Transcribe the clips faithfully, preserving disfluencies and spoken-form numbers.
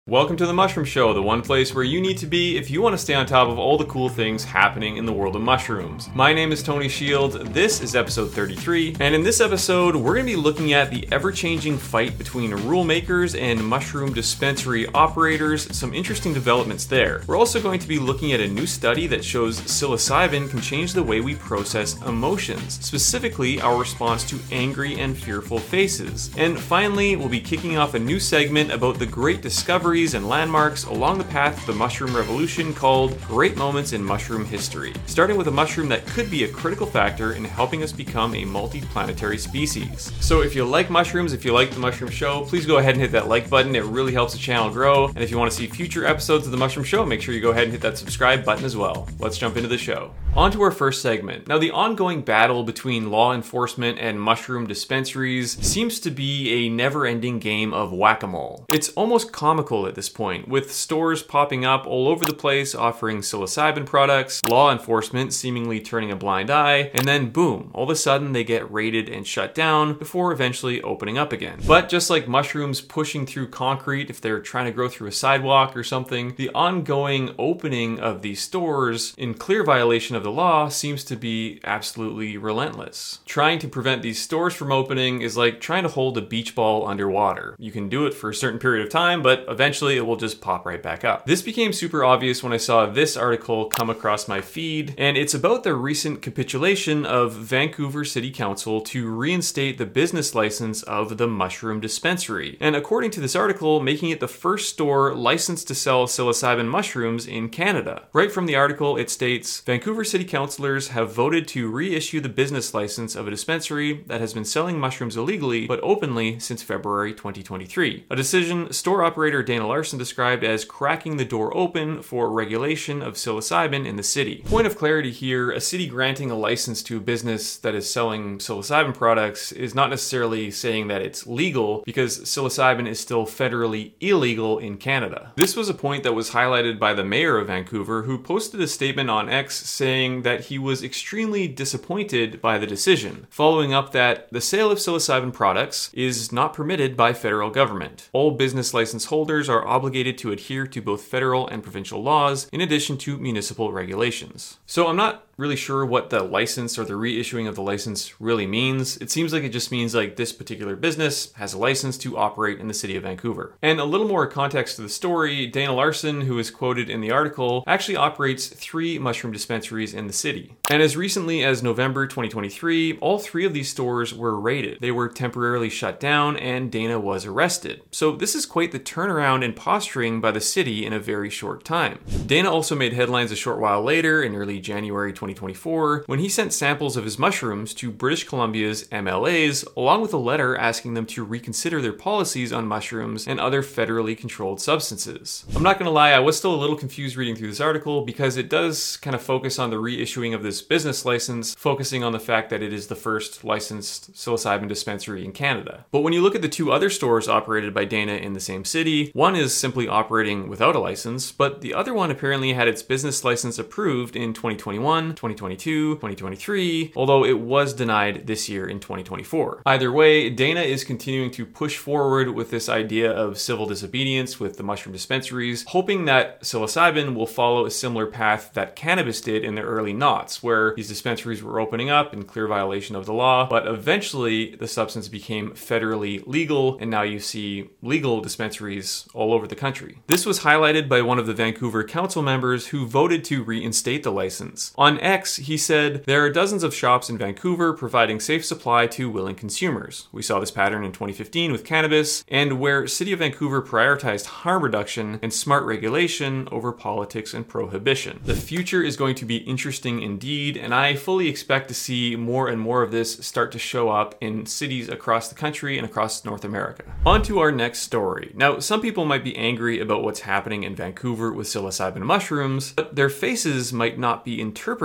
Welcome to The Mushroom Show, the one place where you need to be if you want to stay on top of all the cool things happening in the world of mushrooms. My name is Tony Shields, this is episode thirty-three, and in this episode we're going to be looking at the ever-changing fight between rule makers and mushroom dispensary operators, some interesting developments there. We're also going to be looking at a new study that shows psilocybin can change the way we process emotions, specifically our response to angry and fearful faces. And finally, we'll be kicking off a new segment about the great discovery and landmarks along the path to the mushroom revolution called Great Moments in Mushroom History, starting with a mushroom that could be a critical factor in helping us become a multi-planetary species. So if you like mushrooms, if you like The Mushroom Show, please go ahead and hit that like button. It really helps the channel grow. And if you want to see future episodes of The Mushroom Show, make sure you go ahead and hit that subscribe button as well. Let's jump into the show. On to our first segment. Now, the ongoing battle between law enforcement and mushroom dispensaries seems to be a never-ending game of whack-a-mole. It's almost comical at this point, with stores popping up all over the place offering psilocybin products, law enforcement seemingly turning a blind eye, and then boom, all of a sudden they get raided and shut down before eventually opening up again. But just like mushrooms pushing through concrete if they're trying to grow through a sidewalk or something, the ongoing opening of these stores in clear violation of the law seems to be absolutely relentless. Trying to prevent these stores from opening is like trying to hold a beach ball underwater. You can do it for a certain period of time, but eventually it will just pop right back up. This became super obvious when I saw this article come across my feed, and it's about the recent capitulation of Vancouver City Council to reinstate the business license of the Mushroom Dispensary. And according to this article, making it the first store licensed to sell psilocybin mushrooms in Canada. Right from the article, it states, Vancouver City Councillors have voted to reissue the business license of a dispensary that has been selling mushrooms illegally but openly since February twenty twenty-three. A decision store operator Dana Larson described as cracking the door open for regulation of psilocybin in the city. Point of clarity here, a city granting a license to a business that is selling psilocybin products is not necessarily saying that it's legal, because psilocybin is still federally illegal in Canada. This was a point that was highlighted by the mayor of Vancouver, who posted a statement on X saying that he was extremely disappointed by the decision, following up that the sale of psilocybin products is not permitted by federal government. All business license holders are obligated to adhere to both federal and provincial laws, in addition to municipal regulations. So I'm not really sure what the license or the reissuing of the license really means. It seems like it just means like this particular business has a license to operate in the city of Vancouver. And a little more context to the story, Dana Larson, who is quoted in the article, actually operates three mushroom dispensaries in the city. And as recently as November twenty twenty-three, all three of these stores were raided. They were temporarily shut down and Dana was arrested. So this is quite the turnaround in posturing by the city in a very short time. Dana also made headlines a short while later, in early January twenty twenty-four, when he sent samples of his mushrooms to British Columbia's M L As, along with a letter asking them to reconsider their policies on mushrooms and other federally controlled substances. I'm not gonna lie, I was still a little confused reading through this article because it does kind of focus on the reissuing of this business license, focusing on the fact that it is the first licensed psilocybin dispensary in Canada. But when you look at the two other stores operated by Dana in the same city, one is simply operating without a license, but the other one apparently had its business license approved in twenty twenty-one, twenty twenty-two, twenty twenty-three, although it was denied this year in twenty twenty-four. Either way, Dana is continuing to push forward with this idea of civil disobedience with the mushroom dispensaries, hoping that psilocybin will follow a similar path that cannabis did in the early noughts, where these dispensaries were opening up in clear violation of the law, but eventually the substance became federally legal, and now you see legal dispensaries all over the country. This was highlighted by one of the Vancouver council members who voted to reinstate the license. On X, he said, there are dozens of shops in Vancouver providing safe supply to willing consumers. We saw this pattern in twenty fifteen with cannabis, and where City of Vancouver prioritized harm reduction and smart regulation over politics and prohibition. The future is going to be interesting indeed, and I fully expect to see more and more of this start to show up in cities across the country and across North America. On to our next story. Now, some people might be angry about what's happening in Vancouver with psilocybin mushrooms, but their faces might not be interpreted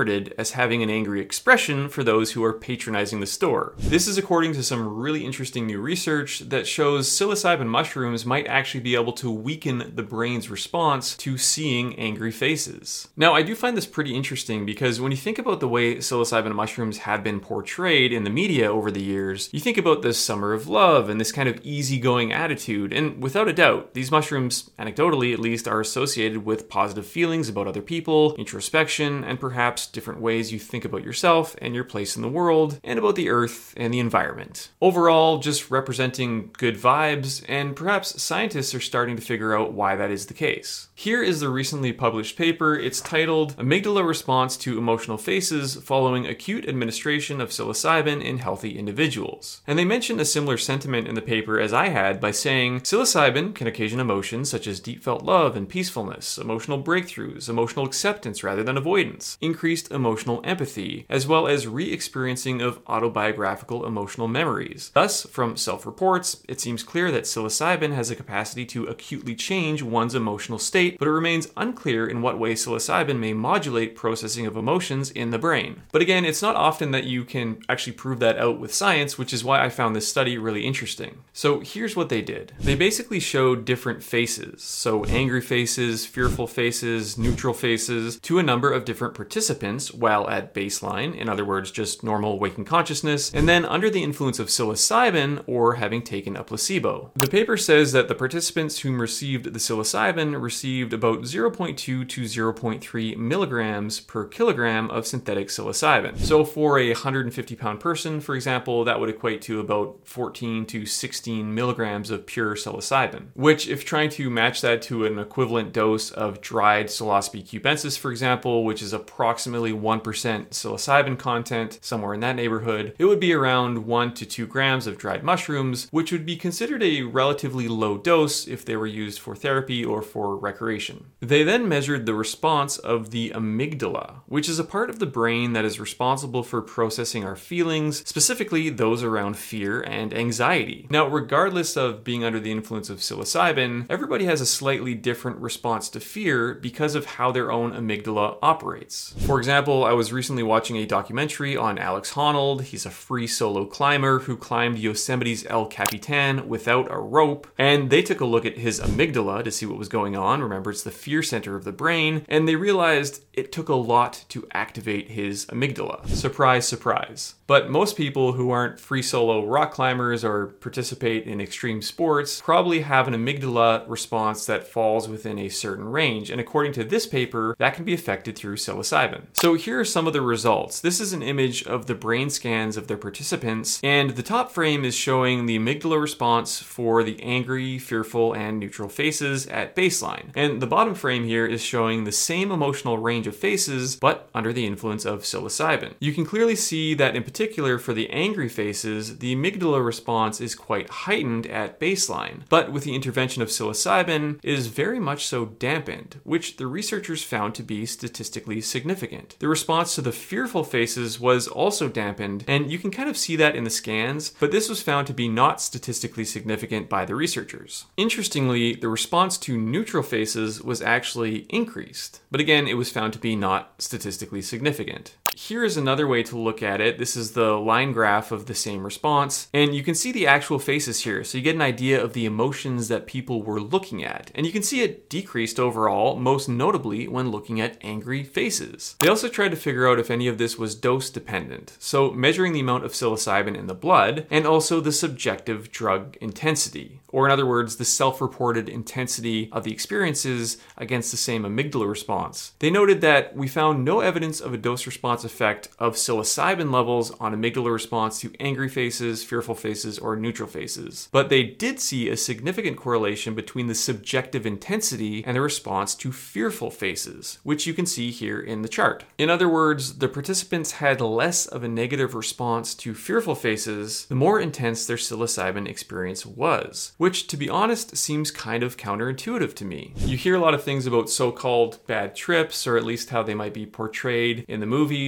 interpreted as having an angry expression for those who are patronizing the store. This is according to some really interesting new research that shows psilocybin mushrooms might actually be able to weaken the brain's response to seeing angry faces. Now, I do find this pretty interesting because when you think about the way psilocybin mushrooms have been portrayed in the media over the years, you think about this summer of love and this kind of easygoing attitude, and without a doubt, these mushrooms, anecdotally at least, are associated with positive feelings about other people, introspection, and perhaps different ways you think about yourself and your place in the world, and about the earth and the environment. Overall, just representing good vibes, and perhaps scientists are starting to figure out why that is the case. Here is the recently published paper. It's titled Amygdala Response to Emotional Faces Following Acute Administration of Psilocybin in Healthy Individuals. And they mention a similar sentiment in the paper as I had by saying, psilocybin can occasion emotions such as deep felt love and peacefulness, emotional breakthroughs, emotional acceptance rather than avoidance, increased emotional empathy, as well as re-experiencing of autobiographical emotional memories. Thus, from self-reports, it seems clear that psilocybin has a capacity to acutely change one's emotional state, but it remains unclear in what way psilocybin may modulate processing of emotions in the brain. But again, it's not often that you can actually prove that out with science, which is why I found this study really interesting. So here's what they did. They basically showed different faces, so angry faces, fearful faces, neutral faces, to a number of different participants while at baseline, in other words, just normal waking consciousness, and then under the influence of psilocybin or having taken a placebo. The paper says that the participants whom received the psilocybin received about zero point two to zero point three milligrams per kilogram of synthetic psilocybin. So for a one hundred fifty pound person, for example, that would equate to about fourteen to sixteen milligrams of pure psilocybin, which, if trying to match that to an equivalent dose of dried Psilocybe cubensis, for example, which is approximately one percent psilocybin content, somewhere in that neighborhood, it would be around one to two grams of dried mushrooms, which would be considered a relatively low dose if they were used for therapy or for recreation. They then measured the response of the amygdala, which is a part of the brain that is responsible for processing our feelings, specifically those around fear and anxiety. Now, regardless of being under the influence of psilocybin, everybody has a slightly different response to fear because of how their own amygdala operates. For example, I was recently watching a documentary on Alex Honnold. He's a free solo climber who climbed Yosemite's El Capitan without a rope, and they took a look at his amygdala to see what was going on. Remember, it's the fear center of the brain, and they realized it took a lot to activate his amygdala. Surprise, surprise. But most people who aren't free solo rock climbers or participate in extreme sports probably have an amygdala response that falls within a certain range, and according to this paper, that can be affected through psilocybin. So here are some of the results. This is an image of the brain scans of their participants, and the top frame is showing the amygdala response for the angry, fearful, and neutral faces at baseline. And the bottom frame here is showing the same emotional range of faces, but under the influence of psilocybin. You can clearly see that in particular for the angry faces, the amygdala response is quite heightened at baseline, but with the intervention of psilocybin, it is very much so dampened, which the researchers found to be statistically significant. The response to the fearful faces was also dampened, and you can kind of see that in the scans, but this was found to be not statistically significant by the researchers. Interestingly, the response to neutral faces was actually increased, but again, it was found to be not statistically significant. Here is another way to look at it. This is the line graph of the same response, and you can see the actual faces here, so you get an idea of the emotions that people were looking at, and you can see it decreased overall, most notably when looking at angry faces. They also tried to figure out if any of this was dose dependent, so measuring the amount of psilocybin in the blood, and also the subjective drug intensity, or in other words, the self-reported intensity of the experiences against the same amygdala response. They noted that we found no evidence of a dose-response effect of psilocybin levels on amygdala response to angry faces, fearful faces, or neutral faces. But they did see a significant correlation between the subjective intensity and the response to fearful faces, which you can see here in the chart. In other words, the participants had less of a negative response to fearful faces the more intense their psilocybin experience was, which, to be honest, seems kind of counterintuitive to me. You hear a lot of things about so-called bad trips, or at least how they might be portrayed in the movies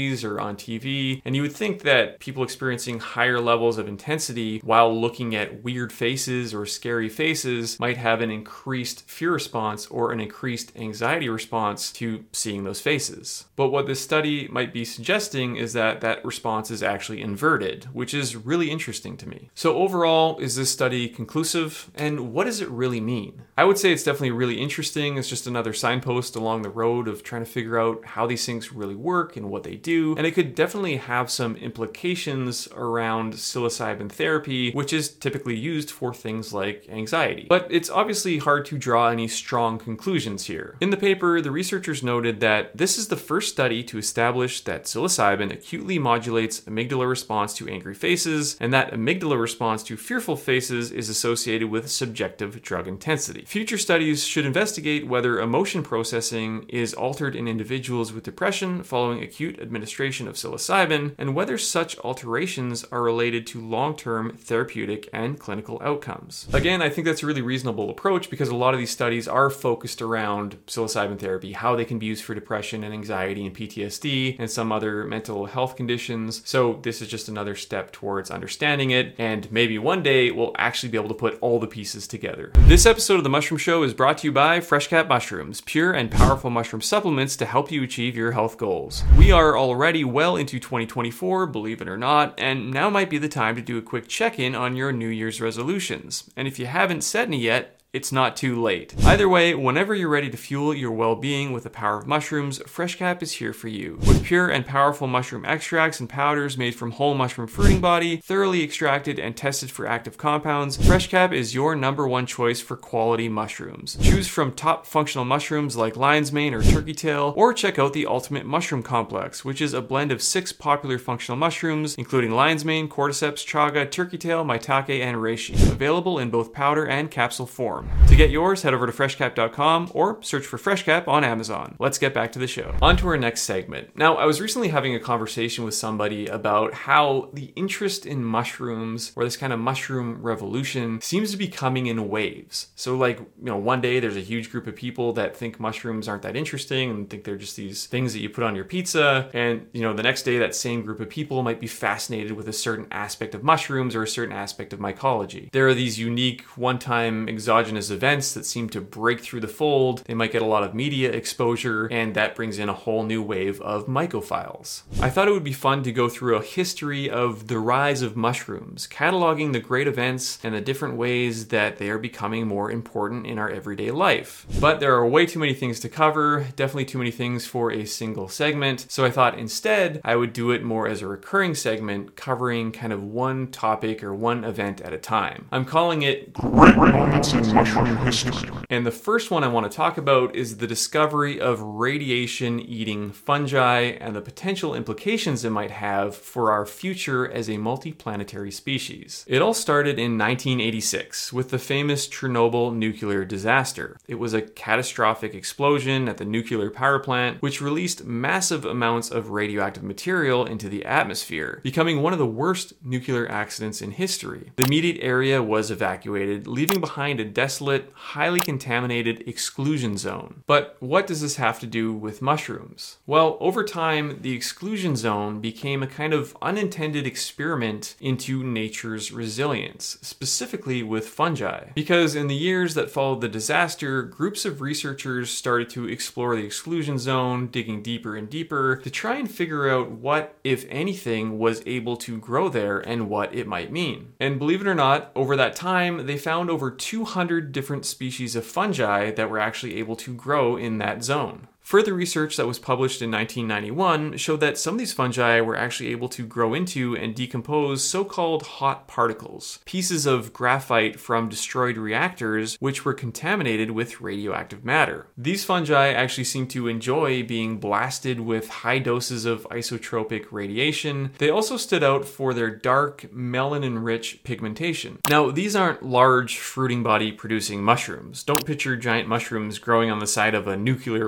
movies or on T V, and you would think that people experiencing higher levels of intensity while looking at weird faces or scary faces might have an increased fear response or an increased anxiety response to seeing those faces. But what this study might be suggesting is that that response is actually inverted, which is really interesting to me. So overall, is this study conclusive? And what does it really mean? I would say it's definitely really interesting. It's just another signpost along the road of trying to figure out how these things really work and what they do. And it could definitely have some implications around psilocybin therapy, which is typically used for things like anxiety. But it's obviously hard to draw any strong conclusions here. In the paper, the researchers noted that this is the first study to establish that psilocybin acutely modulates amygdala response to angry faces, and that amygdala response to fearful faces is associated with subjective drug intensity. Future studies should investigate whether emotion processing is altered in individuals with depression following acute administration of psilocybin, and whether such alterations are related to long-term therapeutic and clinical outcomes. Again, I think that's a really reasonable approach because a lot of these studies are focused around psilocybin therapy, how they can be used for depression and anxiety and P T S D and some other mental health conditions. So this is just another step towards understanding it, and maybe one day we'll actually be able to put all the pieces together. This episode of The Mushroom Show is brought to you by FreshCap Mushrooms, pure and powerful mushroom supplements to help you achieve your health goals. We are already well into twenty twenty-four, believe it or not, and now might be the time to do a quick check-in on your New Year's resolutions. And if you haven't set any yet, it's not too late. Either way, whenever you're ready to fuel your well-being with the power of mushrooms, FreshCap is here for you. With pure and powerful mushroom extracts and powders made from whole mushroom fruiting body, thoroughly extracted and tested for active compounds, FreshCap is your number one choice for quality mushrooms. Choose from top functional mushrooms like lion's mane or turkey tail, or check out the Ultimate Mushroom Complex, which is a blend of six popular functional mushrooms, including lion's mane, cordyceps, chaga, turkey tail, maitake, and reishi, available in both powder and capsule form. To get yours, head over to freshcap dot com or search for FreshCap on Amazon. Let's get back to the show. On to our next segment. Now, I was recently having a conversation with somebody about how the interest in mushrooms, or this kind of mushroom revolution, seems to be coming in waves. So like, you know, one day there's a huge group of people that think mushrooms aren't that interesting and think they're just these things that you put on your pizza. And, you know, the next day that same group of people might be fascinated with a certain aspect of mushrooms or a certain aspect of mycology. There are these unique one-time exogenous events that seem to break through the fold. They might get a lot of media exposure, and that brings in a whole new wave of mycophiles. I thought it would be fun to go through a history of the rise of mushrooms, cataloging the great events and the different ways that they are becoming more important in our everyday life. But there are way too many things to cover, definitely too many things for a single segment, so I thought instead I would do it more as a recurring segment, covering kind of one topic or one event at a time. I'm calling it Great Moments in Mushroom History. And the first one I want to talk about is the discovery of radiation-eating fungi and the potential implications it might have for our future as a multiplanetary species. It all started in nineteen eighty-six with the famous Chernobyl nuclear disaster. It was a catastrophic explosion at the nuclear power plant, which released massive amounts of radioactive material into the atmosphere, becoming one of the worst nuclear accidents in history. The immediate area was evacuated, leaving behind a desolate, highly contaminated exclusion zone. But what does this have to do with mushrooms? Well, over time, the exclusion zone became a kind of unintended experiment into nature's resilience, specifically with fungi. Because in the years that followed the disaster, groups of researchers started to explore the exclusion zone, digging deeper and deeper to try and figure out what, if anything, was able to grow there and what it might mean. And believe it or not, over that time, they found over two hundred different species of fungi that were actually able to grow in that zone. Further research that was published in nineteen ninety-one showed that some of these fungi were actually able to grow into and decompose so-called hot particles, pieces of graphite from destroyed reactors which were contaminated with radioactive matter. These fungi actually seem to enjoy being blasted with high doses of isotropic radiation. They also stood out for their dark, melanin-rich pigmentation. Now, these aren't large, fruiting body producing mushrooms. Don't picture giant mushrooms growing on the side of a nuclear reactor.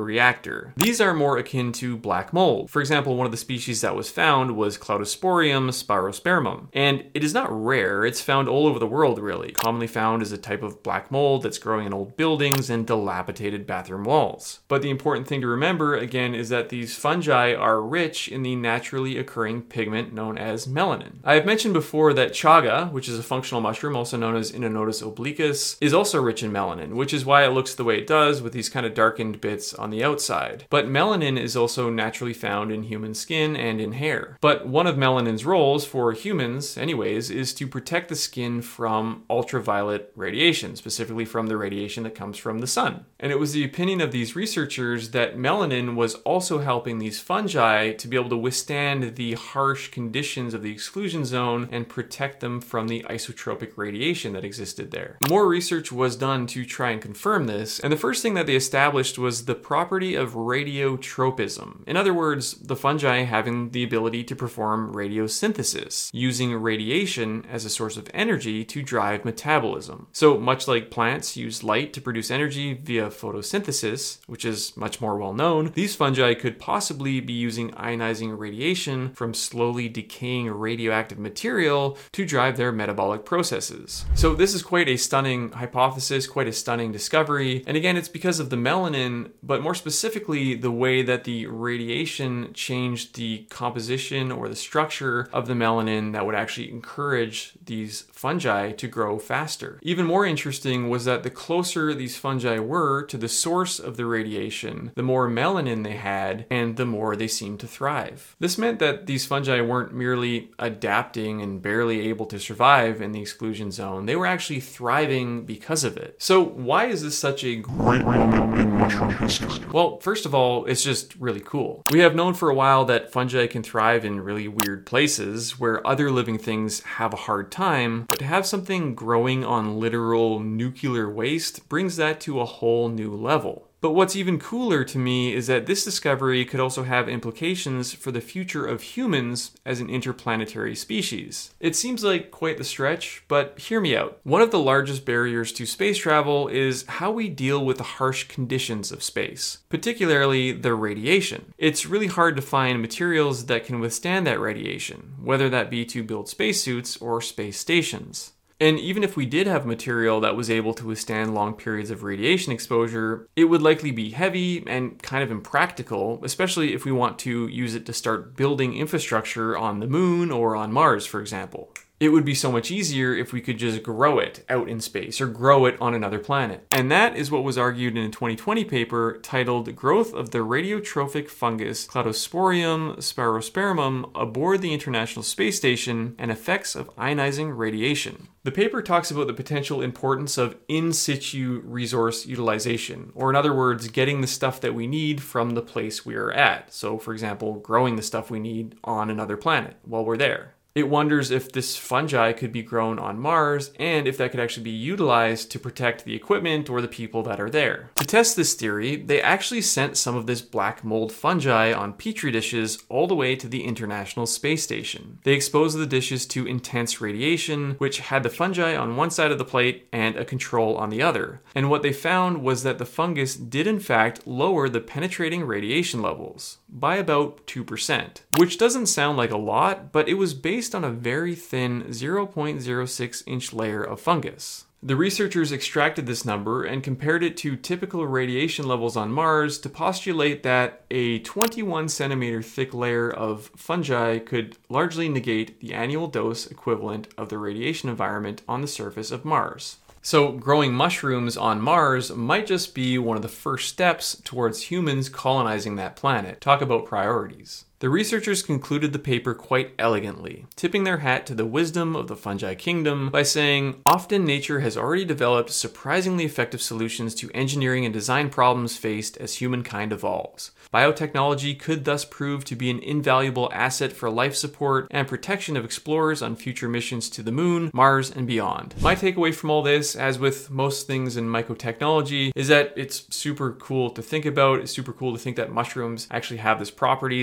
character. These are more akin to black mold. For example, one of the species that was found was Cladosporium spirospermum, and it is not rare, it's found all over the world really. Commonly found as a type of black mold that's growing in old buildings and dilapidated bathroom walls. But the important thing to remember again is that these fungi are rich in the naturally occurring pigment known as melanin. I have mentioned before that chaga, which is a functional mushroom also known as Inonotus obliquus, is also rich in melanin, which is why it looks the way it does with these kind of darkened bits on the outside. But melanin is also naturally found in human skin and in hair. But one of melanin's roles for humans, anyways, is to protect the skin from ultraviolet radiation, specifically from the radiation that comes from the sun. And it was the opinion of these researchers that melanin was also helping these fungi to be able to withstand the harsh conditions of the exclusion zone and protect them from the isotropic radiation that existed there. More research was done to try and confirm this, and the first thing that they established was the property of radiotropism. In other words, the fungi having the ability to perform radiosynthesis, using radiation as a source of energy to drive metabolism. So much like plants use light to produce energy via photosynthesis, which is much more well known, these fungi could possibly be using ionizing radiation from slowly decaying radioactive material to drive their metabolic processes. So this is quite a stunning hypothesis, quite a stunning discovery. And again, it's because of the melanin, but more specifically, the way that the radiation changed the composition or the structure of the melanin that would actually encourage these fungi to grow faster. Even more interesting was that the closer these fungi were to the source of the radiation, the more melanin they had and the more they seemed to thrive. This meant that these fungi weren't merely adapting and barely able to survive in the exclusion zone, they were actually thriving because of it. So why is this such a great moment in mushroom history? Well, first of all, it's just really cool. We have known for a while that fungi can thrive in really weird places where other living things have a hard time, but to have something growing on literal nuclear waste brings that to a whole new level. But what's even cooler to me is that this discovery could also have implications for the future of humans as an interplanetary species. It seems like quite the stretch, but hear me out. One of the largest barriers to space travel is how we deal with the harsh conditions of space, particularly the radiation. It's really hard to find materials that can withstand that radiation, whether that be to build spacesuits or space stations. And even if we did have material that was able to withstand long periods of radiation exposure, it would likely be heavy and kind of impractical, especially if we want to use it to start building infrastructure on the moon or on Mars, for example. It would be so much easier if we could just grow it out in space or grow it on another planet. And that is what was argued in a twenty twenty paper titled Growth of the Radiotrophic Fungus Cladosporium spirospermum Aboard the International Space Station and Effects of Ionizing Radiation. The paper talks about the potential importance of in situ resource utilization, or in other words, getting the stuff that we need from the place we are at. So, for example, growing the stuff we need on another planet while we're there. It wonders if this fungi could be grown on Mars and if that could actually be utilized to protect the equipment or the people that are there. To test this theory, they actually sent some of this black mold fungi on petri dishes all the way to the International Space Station. They exposed the dishes to intense radiation, which had the fungi on one side of the plate and a control on the other. And what they found was that the fungus did in fact lower the penetrating radiation levels by about two percent, which doesn't sound like a lot, but it was based on a very thin zero point zero six inch layer of fungus. The researchers extracted this number and compared it to typical radiation levels on Mars to postulate that a twenty-one centimeter thick layer of fungi could largely negate the annual dose equivalent of the radiation environment on the surface of Mars. So growing mushrooms on Mars might just be one of the first steps towards humans colonizing that planet. Talk about priorities. The researchers concluded the paper quite elegantly, tipping their hat to the wisdom of the fungi kingdom by saying, often nature has already developed surprisingly effective solutions to engineering and design problems faced as humankind evolves. Biotechnology could thus prove to be an invaluable asset for life support and protection of explorers on future missions to the moon, Mars, and beyond. My takeaway from all this, as with most things in mycotechnology, is that it's super cool to think about. It's super cool to think that mushrooms actually have these properties. It always makes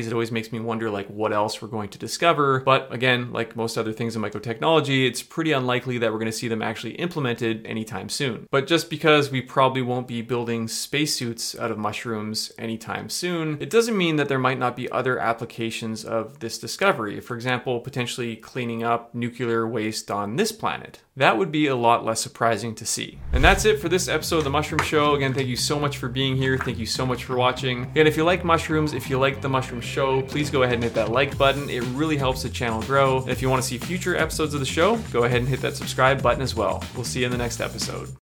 makes me wonder like what else we're going to discover. But again, like most other things in mycotechnology, it's pretty unlikely that we're going to see them actually implemented anytime soon. But just because we probably won't be building spacesuits out of mushrooms anytime soon, it doesn't mean that there might not be other applications of this discovery. For example, potentially cleaning up nuclear waste on this planet. That would be a lot less surprising to see. And that's it for this episode of The Mushroom Show. Again, thank you so much for being here. Thank you so much for watching. Again, if you like mushrooms, if you like The Mushroom Show, please go ahead and hit that like button. It really helps the channel grow. And if you want to see future episodes of the show, go ahead and hit that subscribe button as well. We'll see you in the next episode.